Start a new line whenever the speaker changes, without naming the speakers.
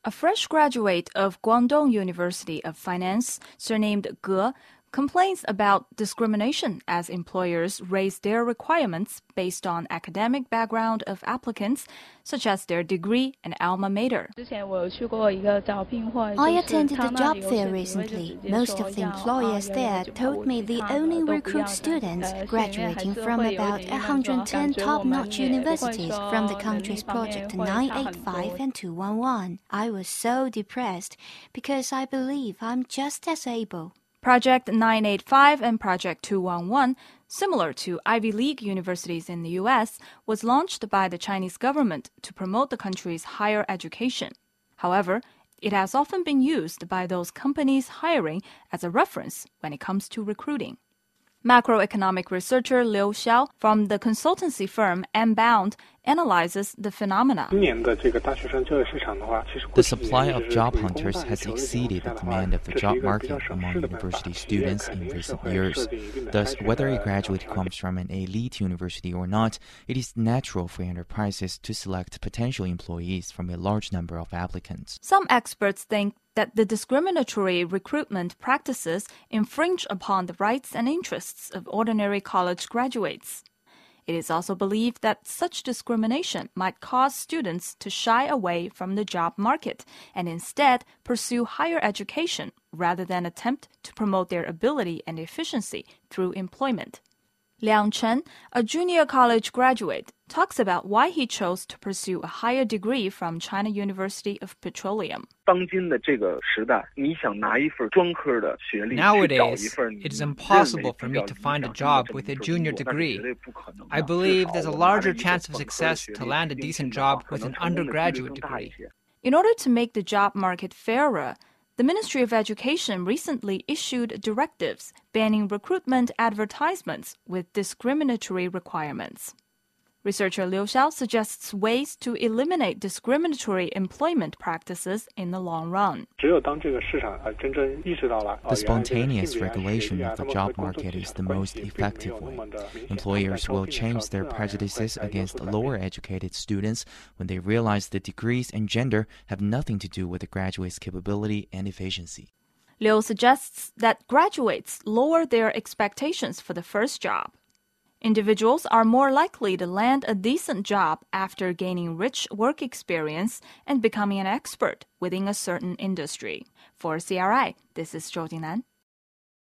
A fresh graduate of Guangdong University of Finance, surnamed Ge, complains about discrimination as employers raise their requirements based on academic background of applicants, such as their degree and alma mater.
I attended a job fair recently. Most of the employers there told me they only recruit students graduating from about 110 top-notch universities from the country's Project 985 and 211. I was so depressed because I believe I'm just as able.
Project 985 and Project 211, similar to Ivy League universities in the U.S., was launched by the Chinese government to promote the country's higher education. However, it has often been used by those companies hiring as a reference when it comes to recruiting. Macroeconomic researcher Liu Xiao from the consultancy firm Mbound analyzes the phenomona.
The supply of job hunters has exceeded the demand of the job market among university students in recent years. Thus, whether a graduate comes from an elite university or not, it is natural for enterprises to select potential employees from a large number of applicants.
Some experts think that the discriminatory recruitment practices infringe upon the rights and interests of ordinary college graduates. It is also believed that such discrimination might cause students to shy away from the job market and instead pursue higher education rather than attempt to promote their ability and efficiency through employment. Liang Chen, a junior college graduate, talks about why he chose to pursue a higher degree from China University of Petroleum.
Nowadays, it is impossible for me to find a job with a junior degree. I believe there's a larger chance of success to land a decent job with an undergraduate degree.
In order to make the job market fairer, the Ministry of Education recently issued directives banning recruitment advertisements with discriminatory requirements. Researcher Liu Xiao suggests ways to eliminate discriminatory employment practices in the long run.
The spontaneous regulation of the job market is the most effective way. Employers will change their prejudices against lower-educated students when they realize that degrees and gender have nothing to do with the graduate's capability and efficiency.
Liu suggests that graduates lower their expectations for the first job. Individuals are more likely to land a decent job after gaining rich work experience and becoming an expert within a certain industry. For CRI, this is Zhou Jingnan.